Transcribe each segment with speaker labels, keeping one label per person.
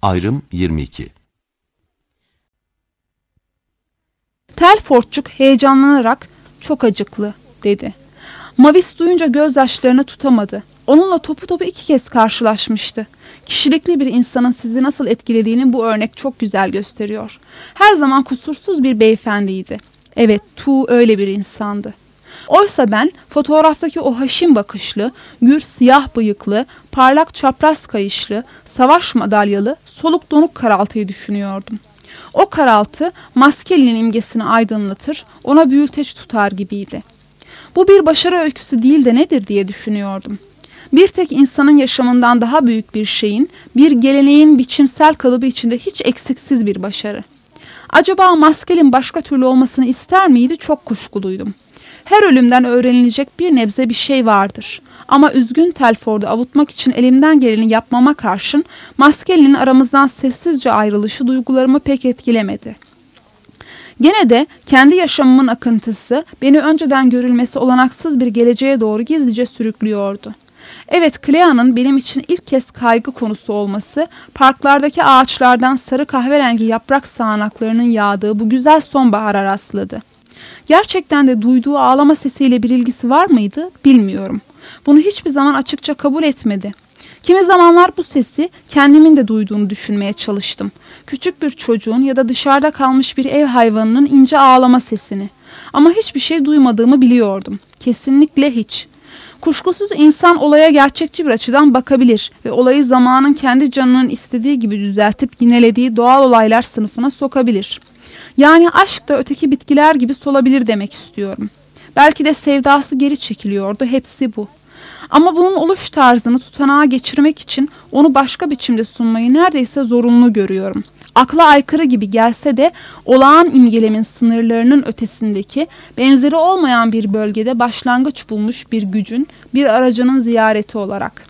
Speaker 1: Ayrım 22.
Speaker 2: Telfordçuk heyecanlanarak "Çok acıklı," dedi. Mavis duyunca gözyaşlarını tutamadı. Onunla topu topu 2 kez karşılaşmıştı. Kişilikli bir insanın sizi nasıl etkilediğini bu örnek çok güzel gösteriyor. Her zaman kusursuz bir beyefendiydi. Evet, Tu öyle bir insandı. Oysa ben fotoğraftaki o haşin bakışlı, gür siyah bıyıklı, parlak çapraz kayışlı, savaş madalyalı, soluk donuk karaltıyı düşünüyordum. O karaltı Maskely'nin imgesini aydınlatır, ona büyülteç tutar gibiydi. Bu bir başarı öyküsü değil de nedir diye düşünüyordum. Bir tek insanın yaşamından daha büyük bir şeyin, bir geleneğin biçimsel kalıbı içinde hiç eksiksiz bir başarı. Acaba Maskely'nin başka türlü olmasını ister miydi? Çok kuşkuluydum. Her ölümden öğrenilecek bir nebze bir şey vardır. Ama üzgün Telford'u avutmak için elimden geleni yapmama karşın Maskely'nin aramızdan sessizce ayrılışı duygularımı pek etkilemedi. Gene de kendi yaşamımın akıntısı beni önceden görülmesi olanaksız bir geleceğe doğru gizlice sürüklüyordu. Evet, Clea'nın benim için ilk kez kaygı konusu olması, parklardaki ağaçlardan sarı kahverengi yaprak sağanaklarının yağdığı bu güzel sonbahara rastladı. Gerçekten de duyduğu ağlama sesiyle bir ilgisi var mıydı bilmiyorum. Bunu hiçbir zaman açıkça kabul etmedi. Kimi zamanlar bu sesi kendimin de duyduğunu düşünmeye çalıştım. Küçük bir çocuğun ya da dışarıda kalmış bir ev hayvanının ince ağlama sesini. Ama hiçbir şey duymadığımı biliyordum. Kesinlikle hiç. Kuşkusuz insan olaya gerçekçi bir açıdan bakabilir ve olayı zamanın kendi canının istediği gibi düzeltip yinelediği doğal olaylar sınıfına sokabilir. Yani aşk da öteki bitkiler gibi solabilir demek istiyorum. Belki de sevdası geri çekiliyordu, hepsi bu. Ama bunun oluş tarzını tutanağa geçirmek için onu başka biçimde sunmayı neredeyse zorunlu görüyorum. Akla aykırı gibi gelse de olağan imgelemin sınırlarının ötesindeki, benzeri olmayan bir bölgede başlangıç bulmuş bir gücün, bir aracının ziyareti olarak.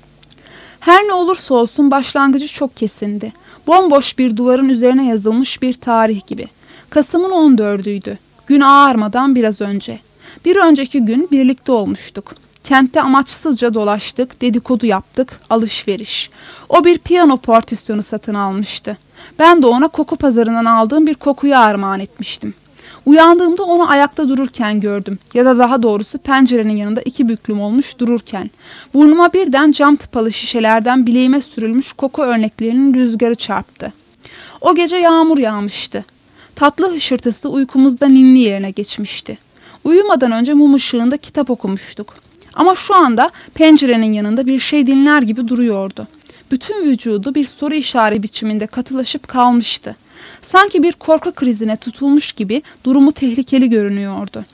Speaker 2: Her ne olursa olsun başlangıcı çok kesindi. Bomboş bir duvarın üzerine yazılmış bir tarih gibi. Kasım'ın 14'üydü. Gün ağarmadan biraz önce. Bir önceki gün birlikte olmuştuk. Kentte amaçsızca dolaştık, dedikodu yaptık, alışveriş. O bir piyano partisyonu satın almıştı. Ben de ona koku pazarından aldığım bir kokuyu armağan etmiştim. Uyandığımda onu ayakta dururken gördüm. Ya da daha doğrusu pencerenin yanında 2 büklüm olmuş dururken. Burnuma birden cam tıpalı şişelerden bileğime sürülmüş koku örneklerinin rüzgarı çarptı. O gece yağmur yağmıştı. Tatlı hışırtısı uykumuzda ninni yerine geçmişti. Uyumadan önce mum ışığında kitap okumuştuk. Ama şu anda pencerenin yanında bir şey dinler gibi duruyordu. Bütün vücudu bir soru işareti biçiminde katılaşıp kalmıştı. Sanki bir korku krizine tutulmuş gibi durumu tehlikeli görünüyordu.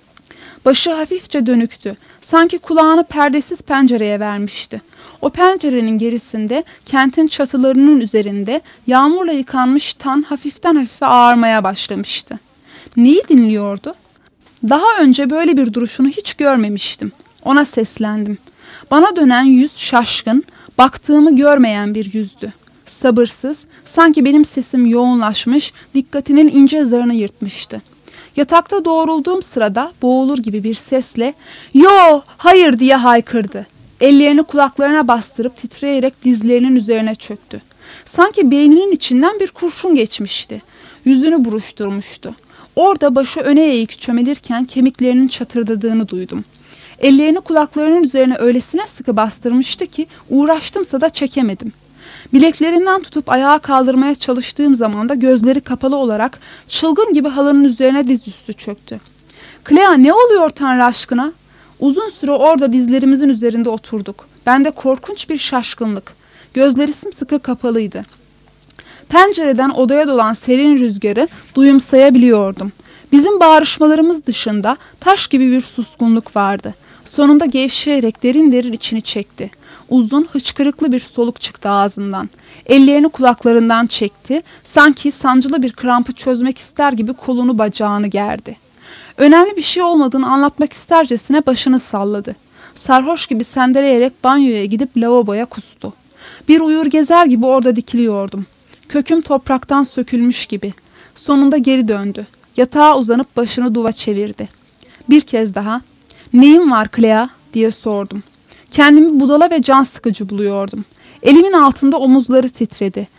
Speaker 2: Başı hafifçe dönüktü. Sanki kulağını perdesiz pencereye vermişti. O pencerenin gerisinde, kentin çatılarının üzerinde yağmurla yıkanmış tan hafiften hafife ağarmaya başlamıştı. Neyi dinliyordu? Daha önce böyle bir duruşunu hiç görmemiştim. Ona seslendim. Bana dönen yüz şaşkın, baktığımı görmeyen bir yüzdü. Sabırsız, sanki benim sesim yoğunlaşmış, dikkatinin ince zarını yırtmıştı. Yatakta doğrulduğum sırada boğulur gibi bir sesle "Yo, hayır!" diye haykırdı. Ellerini kulaklarına bastırıp titreyerek dizlerinin üzerine çöktü. Sanki beyninin içinden bir kurşun geçmişti. Yüzünü buruşturmuştu. Orada başı öne eğik çömelirken kemiklerinin çatırdadığını duydum. Ellerini kulaklarının üzerine öylesine sıkı bastırmıştı ki uğraştımsa da çekemedim. Bileklerinden tutup ayağa kaldırmaya çalıştığım zaman da gözleri kapalı olarak çılgın gibi halının üzerine dizüstü çöktü. "Clea, ne oluyor Tanrı aşkına?" Uzun süre orada dizlerimizin üzerinde oturduk. Bende korkunç bir şaşkınlık. Gözleri sımsıkı kapalıydı. Pencereden odaya dolan serin rüzgarı duyumsayabiliyordum. Bizim bağırışmalarımız dışında taş gibi bir suskunluk vardı. Sonunda gevşeyerek derin derin içini çekti. Uzun, hıçkırıklı bir soluk çıktı ağzından. Ellerini kulaklarından çekti. Sanki sancılı bir krampı çözmek ister gibi kolunu bacağını gerdi. Önemli bir şey olmadığını anlatmak istercesine başını salladı. Sarhoş gibi sendeleyerek banyoya gidip lavaboya kustu. Bir uyur gezer gibi orada dikiliyordum. Köküm topraktan sökülmüş gibi. Sonunda geri döndü. Yatağa uzanıp başını duva çevirdi. Bir kez daha "Neyin var Clea?" diye sordum. Kendimi budala ve can sıkıcı buluyordum. Elimin altında omuzları titredi.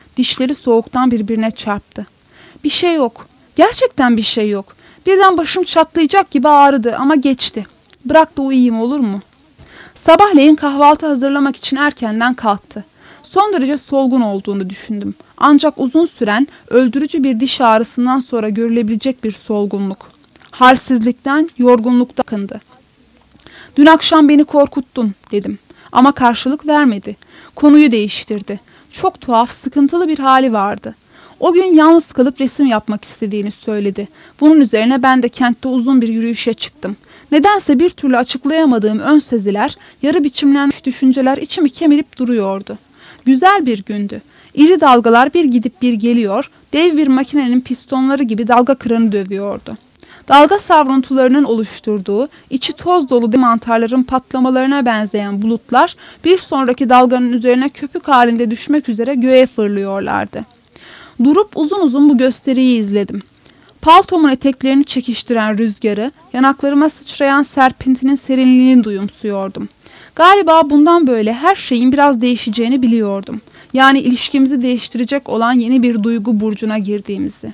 Speaker 2: Dişleri soğuktan birbirine çarptı. Bir şey yok. Gerçekten bir şey yok. Birden başım çatlayacak gibi ağrıdı ama geçti. Bırak da uyuyayım, olur mu? Sabahleyin kahvaltı hazırlamak için erkenden kalktı. Son derece solgun olduğunu düşündüm. Ancak uzun süren, öldürücü bir diş ağrısından sonra görülebilecek bir solgunluk. Halsizlikten, yorgunluktan akındı. Dün akşam beni korkuttun dedim. Ama karşılık vermedi. Konuyu değiştirdi. Çok tuhaf, sıkıntılı bir hali vardı. O gün yalnız kalıp resim yapmak istediğini söyledi. Bunun üzerine ben de kentte uzun bir yürüyüşe çıktım. Nedense bir türlü açıklayamadığım ön seziler, yarı biçimlenmiş düşünceler içimi kemirip duruyordu. Güzel bir gündü. İri dalgalar bir gidip bir geliyor, dev bir makinenin pistonları gibi dalga kıranı dövüyordu. Dalga savruntularının oluşturduğu, içi toz dolu mantarların patlamalarına benzeyen bulutlar bir sonraki dalganın üzerine köpük halinde düşmek üzere göğe fırlıyorlardı. Durup uzun uzun bu gösteriyi izledim. Paltomun eteklerini çekiştiren rüzgarı, yanaklarıma sıçrayan serpintinin serinliğini duyumsuyordum. Galiba bundan böyle her şeyin biraz değişeceğini biliyordum. Yani ilişkimizi değiştirecek olan yeni bir duygu burcuna girdiğimizi.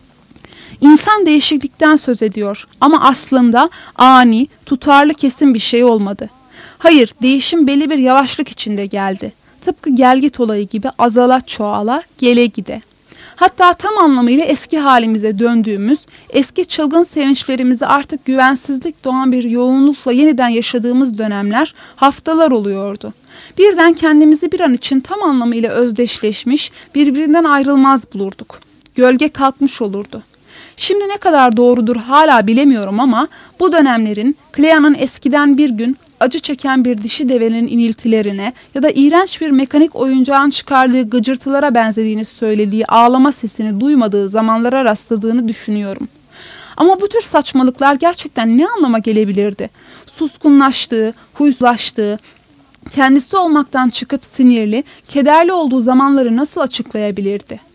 Speaker 2: İnsan değişiklikten söz ediyor ama aslında ani, tutarlı, kesin bir şey olmadı. Hayır, değişim belli bir yavaşlık içinde geldi. Tıpkı gelgit olayı gibi azala çoğala, gele gide. Hatta tam anlamıyla eski halimize döndüğümüz, eski çılgın sevinçlerimizi artık güvensizlik doğan bir yoğunlukla yeniden yaşadığımız dönemler, haftalar oluyordu. Birden kendimizi bir an için tam anlamıyla özdeşleşmiş, birbirinden ayrılmaz bulurduk. Gölge kalkmış olurdu. Şimdi ne kadar doğrudur hala bilemiyorum ama bu dönemlerin Clea'nın eskiden bir gün acı çeken bir dişi devenin iniltilerine ya da iğrenç bir mekanik oyuncağın çıkardığı gıcırtılara benzediğini söylediği ağlama sesini duymadığı zamanlara rastladığını düşünüyorum. Ama bu tür saçmalıklar gerçekten ne anlama gelebilirdi? Suskunlaştığı, huysuzlaştığı, kendisi olmaktan çıkıp sinirli, kederli olduğu zamanları nasıl açıklayabilirdi?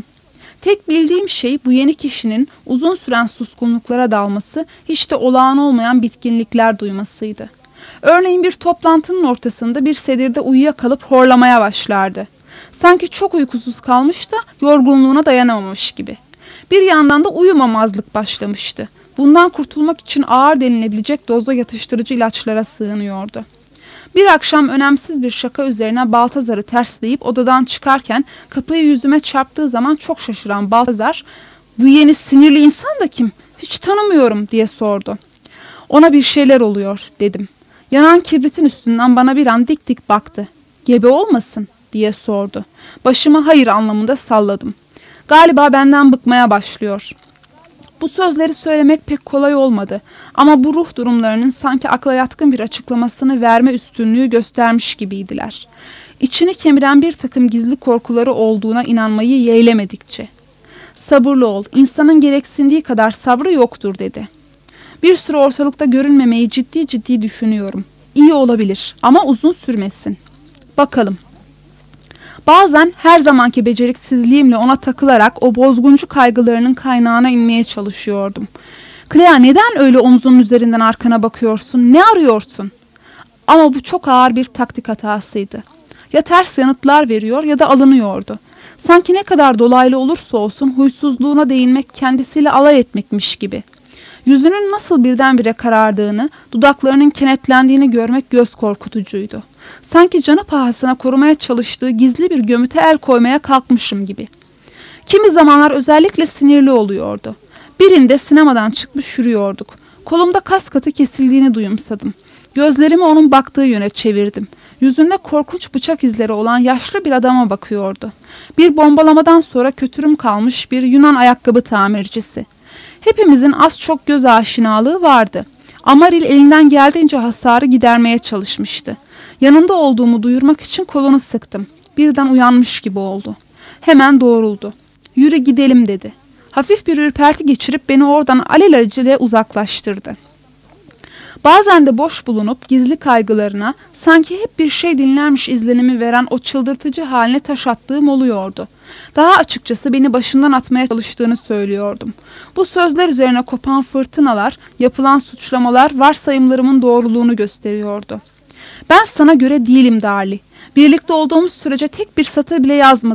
Speaker 2: Tek bildiğim şey bu yeni kişinin uzun süren suskunluklara dalması, hiç de olağan olmayan bitkinlikler duymasıydı. Örneğin bir toplantının ortasında bir sedirde uyuyakalıp horlamaya başlardı. Sanki çok uykusuz kalmış da yorgunluğuna dayanamamış gibi. Bir yandan da uyumamazlık başlamıştı. Bundan kurtulmak için ağır denilebilecek dozda yatıştırıcı ilaçlara sığınıyordu. Bir akşam önemsiz bir şaka üzerine Baltazar'ı tersleyip odadan çıkarken kapıyı yüzüme çarptığı zaman çok şaşıran Baltazar, "Bu yeni sinirli insan da kim? Hiç tanımıyorum," diye sordu. "Ona bir şeyler oluyor," dedim. Yanan kibritin üstünden bana bir an dik dik baktı. "Gebe olmasın?" diye sordu. Başımı hayır anlamında salladım. "Galiba benden bıkmaya başlıyor." Bu sözleri söylemek pek kolay olmadı ama bu ruh durumlarının sanki akla yatkın bir açıklamasını verme üstünlüğü göstermiş gibiydiler. İçini kemiren bir takım gizli korkuları olduğuna inanmayı yeğlemedikçe. "Sabırlı ol, insanın gereksindiği kadar sabrı yoktur," dedi. "Bir süre ortalıkta görünmemeyi ciddi ciddi düşünüyorum. İyi olabilir ama uzun sürmesin. Bakalım." Bazen her zamanki beceriksizliğimle ona takılarak o bozguncu kaygılarının kaynağına inmeye çalışıyordum. "Clea, neden öyle omzunun üzerinden arkana bakıyorsun? Ne arıyorsun?" Ama bu çok ağır bir taktik hatasıydı. Ya ters yanıtlar veriyor ya da alınıyordu. Sanki ne kadar dolaylı olursa olsun huysuzluğuna değinmek kendisiyle alay etmekmiş gibi. Yüzünün nasıl birdenbire karardığını, dudaklarının kenetlendiğini görmek göz korkutucuydu. Sanki canı pahasına korumaya çalıştığı gizli bir gömüte el koymaya kalkmışım gibi. Kimi zamanlar özellikle sinirli oluyordu. Birinde sinemadan çıkmış yürüyorduk. Kolumda kas katı kesildiğini duyumsadım. Gözlerimi onun baktığı yöne çevirdim. Yüzünde korkunç bıçak izleri olan yaşlı bir adama bakıyordu. Bir bombalamadan sonra kötürüm kalmış bir Yunan ayakkabı tamircisi. Hepimizin az çok göz aşinalığı vardı. Amaril elinden geldiğince hasarı gidermeye çalışmıştı. Yanında olduğumu duyurmak için kolunu sıktım. Birden uyanmış gibi oldu. Hemen doğruldu. "Yürü gidelim," dedi. Hafif bir ürperti geçirip beni oradan alelacele uzaklaştırdı. Bazen de boş bulunup gizli kaygılarına sanki hep bir şey dinlermiş izlenimi veren o çıldırtıcı haline taş attığım oluyordu. Daha açıkçası beni başından atmaya çalıştığını söylüyordum. Bu sözler üzerine kopan fırtınalar, yapılan suçlamalar varsayımlarımın doğruluğunu gösteriyordu. "Ben sana göre değilim Darli. Birlikte olduğumuz sürece tek bir satır bile yazmadın.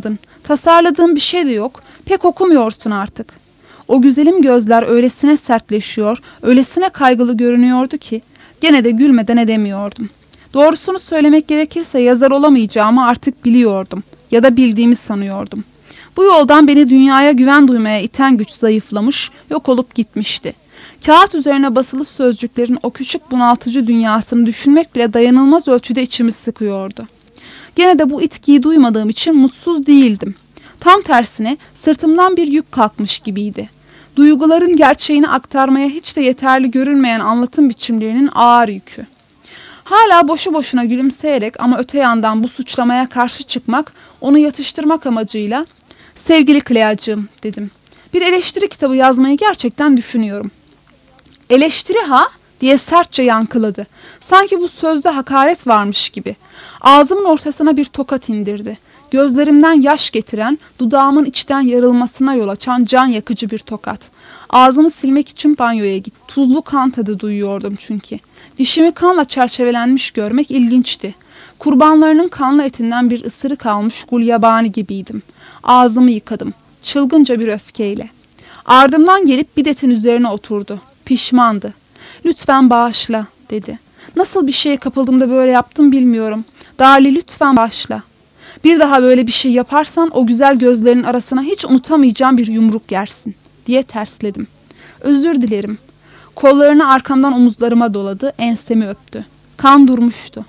Speaker 2: Tasarladığım bir şey de yok. Pek okumuyorsun artık. O güzelim gözler öylesine sertleşiyor, öylesine kaygılı görünüyordu ki gene de gülmeden edemiyordum. Doğrusunu söylemek gerekirse yazar olamayacağımı artık biliyordum ya da bildiğimi sanıyordum. Bu yoldan beni dünyaya güven duymaya iten güç zayıflamış, yok olup gitmişti. Kağıt üzerine basılı sözcüklerin o küçük bunaltıcı dünyasını düşünmek bile dayanılmaz ölçüde içimi sıkıyordu. Gene de bu itkiyi duymadığım için mutsuz değildim. Tam tersine sırtımdan bir yük kalkmış gibiydi. Duyguların gerçeğini aktarmaya hiç de yeterli görünmeyen anlatım biçimlerinin ağır yükü. Hala boşu boşuna gülümseyerek ama öte yandan bu suçlamaya karşı çıkmak, onu yatıştırmak amacıyla "Sevgili Clea'cığım," dedim. "Bir eleştiri kitabı yazmayı gerçekten düşünüyorum." "Eleştiri ha?" diye sertçe yankıladı. Sanki bu sözde hakaret varmış gibi. Ağzımın ortasına bir tokat indirdi. Gözlerimden yaş getiren, dudağımın içten yarılmasına yol açan can yakıcı bir tokat. Ağzımı silmek için banyoya gittim. Tuzlu kan tadı duyuyordum çünkü. Dişimi kanla çerçevelenmiş görmek ilginçti. Kurbanlarının kanlı etinden bir ısırık almış gulyabani gibiydim. Ağzımı yıkadım. Çılgınca bir öfkeyle. Ardımdan gelip bidetin üzerine oturdu. Pişmandı. "Lütfen bağışla," dedi. "Nasıl bir şeye kapıldım da böyle yaptım bilmiyorum. Darli, lütfen bağışla. Bir daha böyle bir şey yaparsan o güzel gözlerinin arasına hiç unutamayacağım bir yumruk yersin," diye tersledim. "Özür dilerim." Kollarını arkamdan omuzlarıma doladı, ensemi öptü. Kan durmuştu.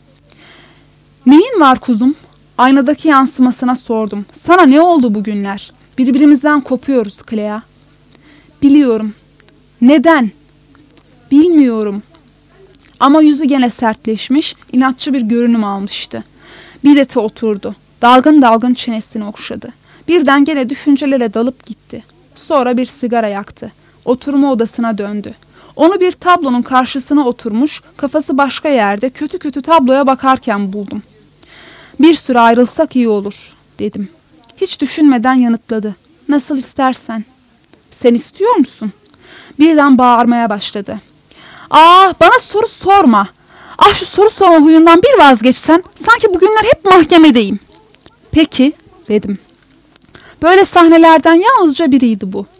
Speaker 2: "Neyin var kuzum?" Aynadaki yansımasına sordum. "Sana ne oldu bugünler? Birbirimizden kopuyoruz Clea." "Biliyorum." "Neden?" "Bilmiyorum." Ama yüzü gene sertleşmiş, inatçı bir görünüm almıştı. Bidete oturdu. Dalgın dalgın çenesini okşadı. Birden gene düşüncelere dalıp gitti. Sonra bir sigara yaktı. Oturma odasına döndü. Onu bir tablonun karşısına oturmuş, kafası başka yerde kötü kötü tabloya bakarken buldum. "Bir süre ayrılsak iyi olur," dedim. Hiç düşünmeden yanıtladı. "Nasıl istersen." "Sen istiyor musun?" Birden bağırmaya başladı. "Ah, bana soru sorma. Ah, şu soru sorma huyundan bir vazgeçsen, sanki bugünler hep mahkemedeyim." "Peki," dedim. Böyle sahnelerden yalnızca biriydi bu.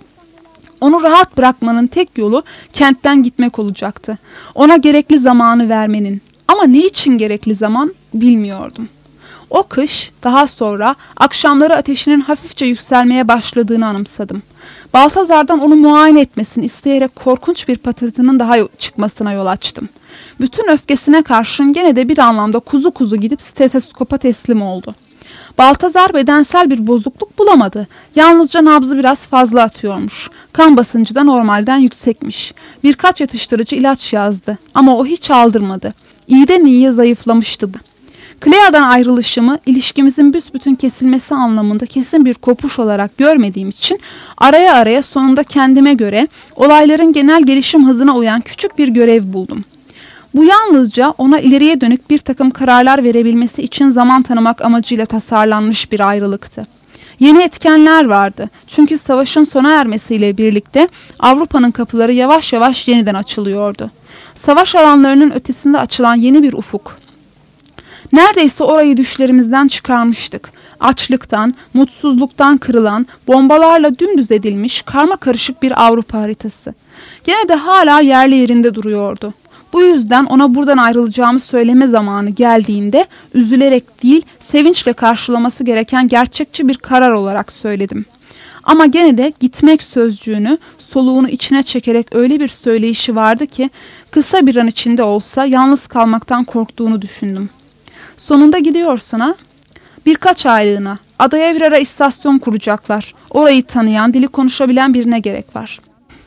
Speaker 2: Onu rahat bırakmanın tek yolu kentten gitmek olacaktı. Ona gerekli zamanı vermenin. Ama ne için gerekli zaman bilmiyordum. O kış, daha sonra akşamları ateşinin hafifçe yükselmeye başladığını anımsadım. Baltazar'dan onu muayene etmesini isteyerek korkunç bir patırtının daha çıkmasına yol açtım. Bütün öfkesine karşın gene de bir anlamda kuzu kuzu gidip stetoskopa teslim oldu. Baltazar bedensel bir bozukluk bulamadı. Yalnızca nabzı biraz fazla atıyormuş. Kan basıncı da normalden yüksekmiş. Birkaç yatıştırıcı ilaç yazdı ama o hiç aldırmadı. İyiden iyiye zayıflamıştı bu. Clea'dan ayrılışımı ilişkimizin büsbütün kesilmesi anlamında kesin bir kopuş olarak görmediğim için araya araya sonunda kendime göre olayların genel gelişim hızına uyan küçük bir görev buldum. Bu yalnızca ona ileriye dönük bir takım kararlar verebilmesi için zaman tanımak amacıyla tasarlanmış bir ayrılıktı. Yeni etkenler vardı. Çünkü savaşın sona ermesiyle birlikte Avrupa'nın kapıları yavaş yavaş yeniden açılıyordu. Savaş alanlarının ötesinde açılan yeni bir ufuk. Neredeyse orayı düşlerimizden çıkarmıştık. Açlıktan, mutsuzluktan kırılan, bombalarla dümdüz edilmiş karma karışık bir Avrupa haritası. Gene de hala yerli yerinde duruyordu. Bu yüzden ona buradan ayrılacağımı söyleme zamanı geldiğinde üzülerek değil, sevinçle karşılaması gereken gerçekçi bir karar olarak söyledim. Ama gene de gitmek sözcüğünü soluğunu içine çekerek öyle bir söyleyişi vardı ki kısa bir an içinde olsa yalnız kalmaktan korktuğunu düşündüm. "Sonunda gidiyorsun ha? Birkaç aylığına. Adaya bir ara istasyon kuracaklar. Orayı tanıyan, dili konuşabilen birine gerek var."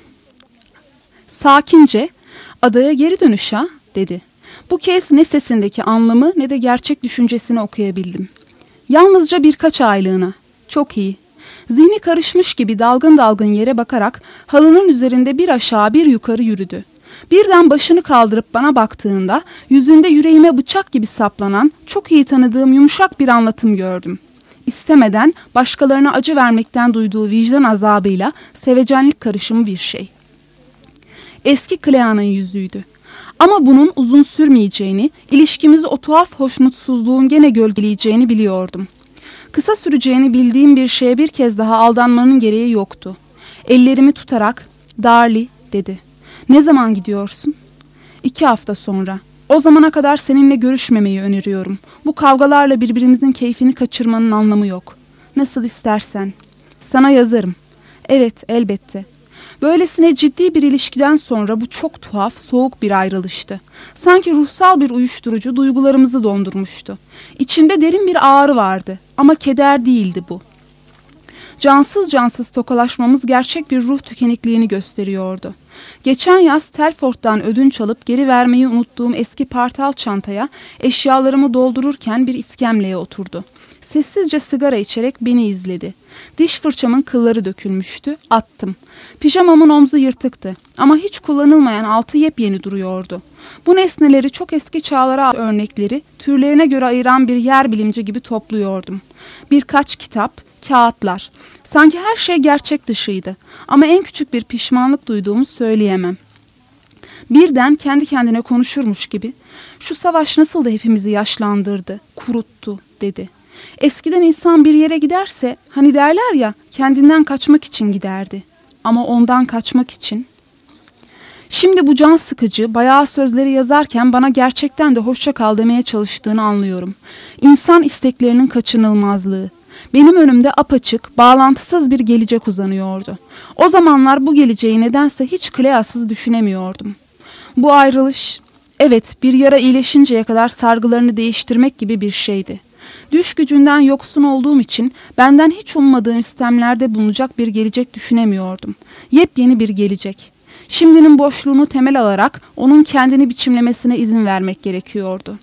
Speaker 2: Sakince, "Adaya geri dönüş ha?" dedi. Bu kez ne sesindeki anlamı ne de gerçek düşüncesini okuyabildim. "Yalnızca birkaç aylığına." "Çok iyi." Zihni karışmış gibi dalgın dalgın yere bakarak halının üzerinde bir aşağı bir yukarı yürüdü. Birden başını kaldırıp bana baktığında yüzünde yüreğime bıçak gibi saplanan, çok iyi tanıdığım yumuşak bir anlatım gördüm. İstemeden başkalarına acı vermekten duyduğu vicdan azabıyla sevecenlik karışımı bir şey. Eski Clea'nın yüzüydü. Ama bunun uzun sürmeyeceğini, ilişkimizi o tuhaf hoşnutsuzluğun gene gölgeleyeceğini biliyordum. Kısa süreceğini bildiğim bir şeye bir kez daha aldanmanın gereği yoktu. Ellerimi tutarak, "Darli," dedi. "Ne zaman gidiyorsun?" "2 hafta sonra. O zamana kadar seninle görüşmemeyi öneriyorum. Bu kavgalarla birbirimizin keyfini kaçırmanın anlamı yok." "Nasıl istersen." "Sana yazarım." "Evet, elbette." Böylesine ciddi bir ilişkiden sonra bu çok tuhaf, soğuk bir ayrılıştı. Sanki ruhsal bir uyuşturucu duygularımızı dondurmuştu. İçimde derin bir ağrı vardı ama keder değildi bu. Cansız cansız tokalaşmamız gerçek bir ruh tükenikliğini gösteriyordu. Geçen yaz Telford'dan ödünç alıp geri vermeyi unuttuğum eski partal çantaya eşyalarımı doldururken bir iskemleye oturdu. Sessizce sigara içerek beni izledi. Diş fırçamın kılları dökülmüştü, attım. Pijamamın omzu yırtıktı ama hiç kullanılmayan altı yepyeni duruyordu. Bu nesneleri çok eski çağlara örnekleri türlerine göre ayıran bir yer bilimci gibi topluyordum. Birkaç kitap, kağıtlar. Sanki her şey gerçek dışıydı ama en küçük bir pişmanlık duyduğumu söyleyemem. Birden kendi kendine konuşurmuş gibi, "Şu savaş nasıl da hepimizi yaşlandırdı, kuruttu," dedi. "Eskiden insan bir yere giderse, hani derler ya, kendinden kaçmak için giderdi. Ama ondan kaçmak için." Şimdi bu can sıkıcı, bayağı sözleri yazarken bana gerçekten de hoşça kal demeye çalıştığını anlıyorum. İnsan isteklerinin kaçınılmazlığı. Benim önümde apaçık, bağlantısız bir gelecek uzanıyordu. O zamanlar bu geleceği nedense hiç Clea'sız düşünemiyordum. Bu ayrılış, evet, bir yara iyileşinceye kadar sargılarını değiştirmek gibi bir şeydi. Düş gücünden yoksun olduğum için benden hiç ummadığım istemlerde bulunacak bir gelecek düşünemiyordum. Yepyeni bir gelecek. Şimdinin boşluğunu temel alarak onun kendini biçimlemesine izin vermek gerekiyordu.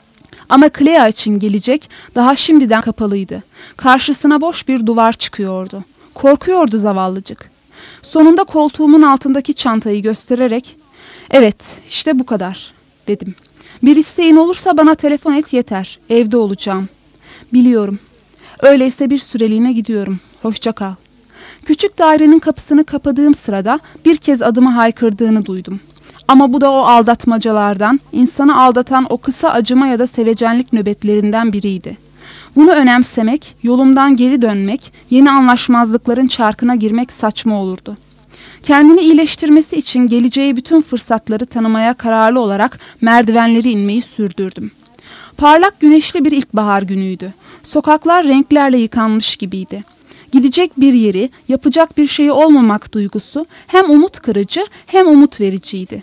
Speaker 2: Ama Clea için gelecek daha şimdiden kapalıydı. Karşısına boş bir duvar çıkıyordu. Korkuyordu zavallıcık. Sonunda koltuğumun altındaki çantayı göstererek, "Evet, işte bu kadar," dedim. "Bir isteğin olursa bana telefon et yeter. Evde olacağım." "Biliyorum. Öyleyse bir süreliğine gidiyorum. Hoşça kal." Küçük dairenin kapısını kapadığım sırada bir kez adımı haykırdığını duydum. Ama bu da o aldatmacalardan, insanı aldatan o kısa acıma ya da sevecenlik nöbetlerinden biriydi. Bunu önemsemek, yolumdan geri dönmek, yeni anlaşmazlıkların çarkına girmek saçma olurdu. Kendini iyileştirmesi için geleceği bütün fırsatları tanımaya kararlı olarak merdivenleri inmeyi sürdürdüm. Parlak güneşli bir ilkbahar günüydü. Sokaklar renklerle yıkanmış gibiydi. Gidecek bir yeri, yapacak bir şeyi olmamak duygusu hem umut kırıcı hem umut vericiydi.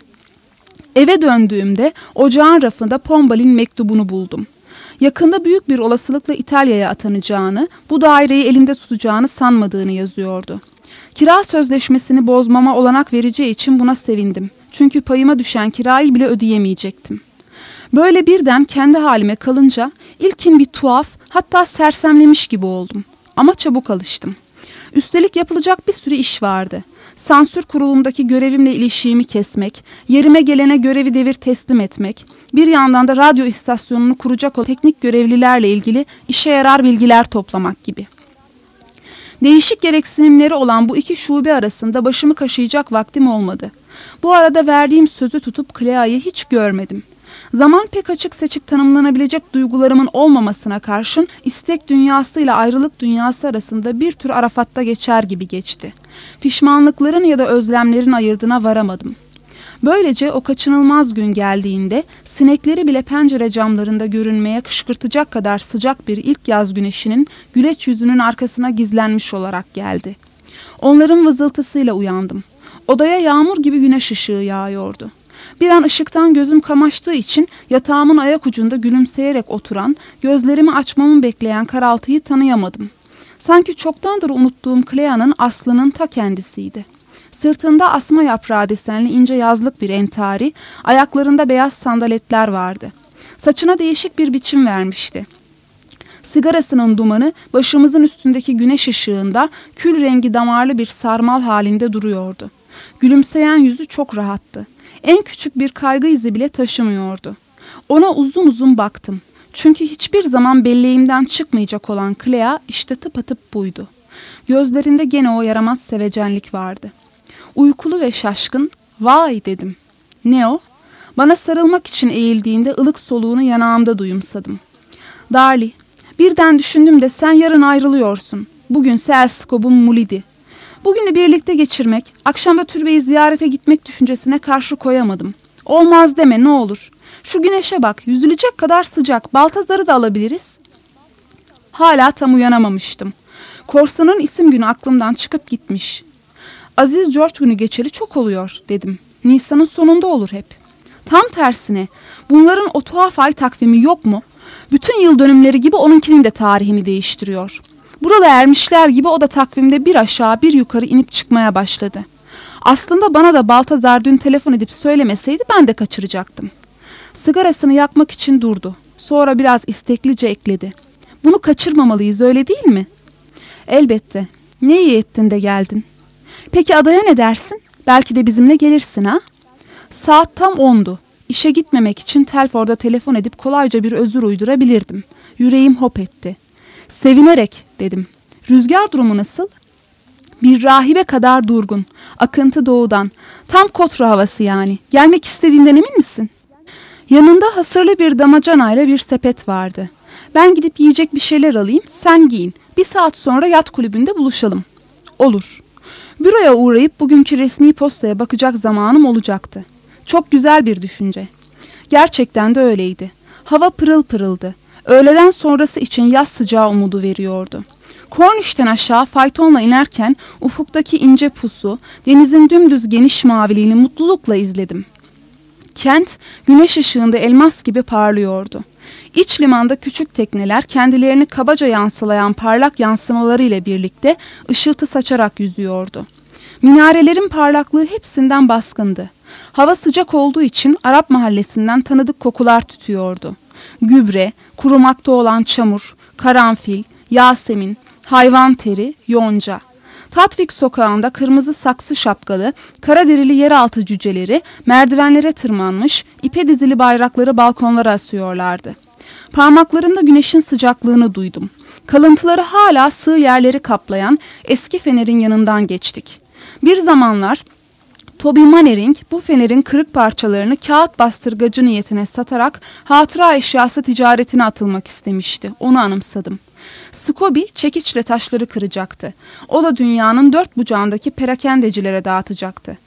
Speaker 2: Eve döndüğümde ocağın rafında Pombal'in mektubunu buldum. Yakında büyük bir olasılıkla İtalya'ya atanacağını, bu daireyi elinde tutacağını sanmadığını yazıyordu. Kira sözleşmesini bozmama olanak vereceği için buna sevindim. Çünkü payıma düşen kirayı bile ödeyemeyecektim. Böyle birden kendi halime kalınca ilkin bir tuhaf, hatta sersemlemiş gibi oldum. Ama çabuk alıştım. Üstelik yapılacak bir sürü iş vardı. Sansür kurulundaki görevimle ilişiğimi kesmek, yerime gelene görevi devir teslim etmek, bir yandan da radyo istasyonunu kuracak olan teknik görevlilerle ilgili işe yarar bilgiler toplamak gibi. Değişik gereksinimleri olan bu iki şube arasında başımı kaşıyacak vaktim olmadı. Bu arada verdiğim sözü tutup Clea'yı hiç görmedim. Zaman pek açık seçik tanımlanabilecek duygularımın olmamasına karşın istek dünyasıyla ayrılık dünyası arasında bir tür arafatta geçer gibi geçti. Pişmanlıkların ya da özlemlerin ayırdına varamadım. Böylece o kaçınılmaz gün geldiğinde sinekleri bile pencere camlarında görünmeye kışkırtacak kadar sıcak bir ilk yaz güneşinin güleç yüzünün arkasına gizlenmiş olarak geldi. Onların vızıltısıyla uyandım. Odaya yağmur gibi güneş ışığı yağıyordu. Bir an ışıktan gözüm kamaştığı için yatağımın ayak ucunda gülümseyerek oturan, gözlerimi açmamı bekleyen karaltıyı tanıyamadım. Sanki çoktandır unuttuğum Clea'nın Aslı'nın ta kendisiydi. Sırtında asma yaprağı desenli ince yazlık bir entari, ayaklarında beyaz sandaletler vardı. Saçına değişik bir biçim vermişti. Sigarasının dumanı başımızın üstündeki güneş ışığında kül rengi damarlı bir sarmal halinde duruyordu. Gülümseyen yüzü çok rahattı. En küçük bir kaygı izi bile taşımıyordu. Ona uzun uzun baktım. Çünkü hiçbir zaman belleğimden çıkmayacak olan Clea işte tıpatıp buydu. Gözlerinde gene o yaramaz sevecenlik vardı. Uykulu ve şaşkın, "Vay," dedim. "Ne o?" Bana sarılmak için eğildiğinde ılık soluğunu yanağımda duyumsadım. "Darli, Birden düşündüm de sen yarın ayrılıyorsun. Bugünse Elskob'un Mulidi. Bugünü birlikte geçirmek, akşam da türbeyi ziyarete gitmek düşüncesine karşı koyamadım. Olmaz deme ne olur. Şu güneşe bak, yüzülecek kadar sıcak. Baltazar'ı da alabiliriz. Hala tam uyanamamıştım. Korsanın isim günü aklımdan çıkıp gitmiş. Aziz George günü geçeli çok oluyor dedim. Nisan'ın sonunda olur hep. Tam tersine bunların o tuhaf ay takvimi yok mu? Bütün yıl dönümleri gibi onunkinin de tarihini değiştiriyor. Burada ermişler gibi o da takvimde bir aşağı bir yukarı inip çıkmaya başladı. Aslında bana da Baltazar dün telefon edip söylemeseydi ben de kaçıracaktım. Sigarasını yakmak için durdu. Sonra biraz isteklice ekledi. Bunu kaçırmamalıyız öyle değil mi? Elbette. Ne iyi ettin de geldin. Peki adaya ne dersin? Belki de bizimle gelirsin ha? Saat tam 10'du. İşe gitmemek için Telford'a telefon edip kolayca bir özür uydurabilirdim. Yüreğim hop etti. Sevinerek dedim. Rüzgar durumu nasıl? Bir rahibe kadar durgun. Akıntı doğudan. Tam Kotra havası yani. Gelmek istediğinden emin misin? Yanında hasırlı bir damacanayla bir sepet vardı. Ben gidip yiyecek bir şeyler alayım, sen giyin. Bir saat sonra yat kulübünde buluşalım. Olur. Büroya uğrayıp bugünkü resmi postaya bakacak zamanım olacaktı. Çok güzel bir düşünce. Gerçekten de öyleydi. Hava pırıl pırıldı. Öğleden sonrası için yaz sıcağı umudu veriyordu. Cornish'ten aşağı faytonla inerken ufuktaki ince pusu, denizin dümdüz geniş maviliğini mutlulukla izledim. Kent güneş ışığında elmas gibi parlıyordu. İç limanda küçük tekneler kendilerini kabaca yansılayan parlak yansımalarıyla birlikte ışıltı saçarak yüzüyordu. Minarelerin parlaklığı hepsinden baskındı. Hava sıcak olduğu için Arap mahallesinden tanıdık kokular tütüyordu. Gübre, kurumakta olan çamur, karanfil, yasemin, hayvan teri, yonca. Tatwig sokağında kırmızı saksı şapkalı, kara derili yeraltı cüceleri merdivenlere tırmanmış, ipe dizili bayrakları balkonlara asıyorlardı. Parmaklarımda güneşin sıcaklığını duydum. Kalıntıları hala sığ yerleri kaplayan eski fenerin yanından geçtik. Bir zamanlar Toby Mannering bu fenerin kırık parçalarını kağıt bastırgacı niyetine satarak hatıra eşyası ticaretine atılmak istemişti. Onu anımsadım. Scobie çekiçle taşları kıracaktı. O da dünyanın dört bucağındaki perakendecilere dağıtacaktı.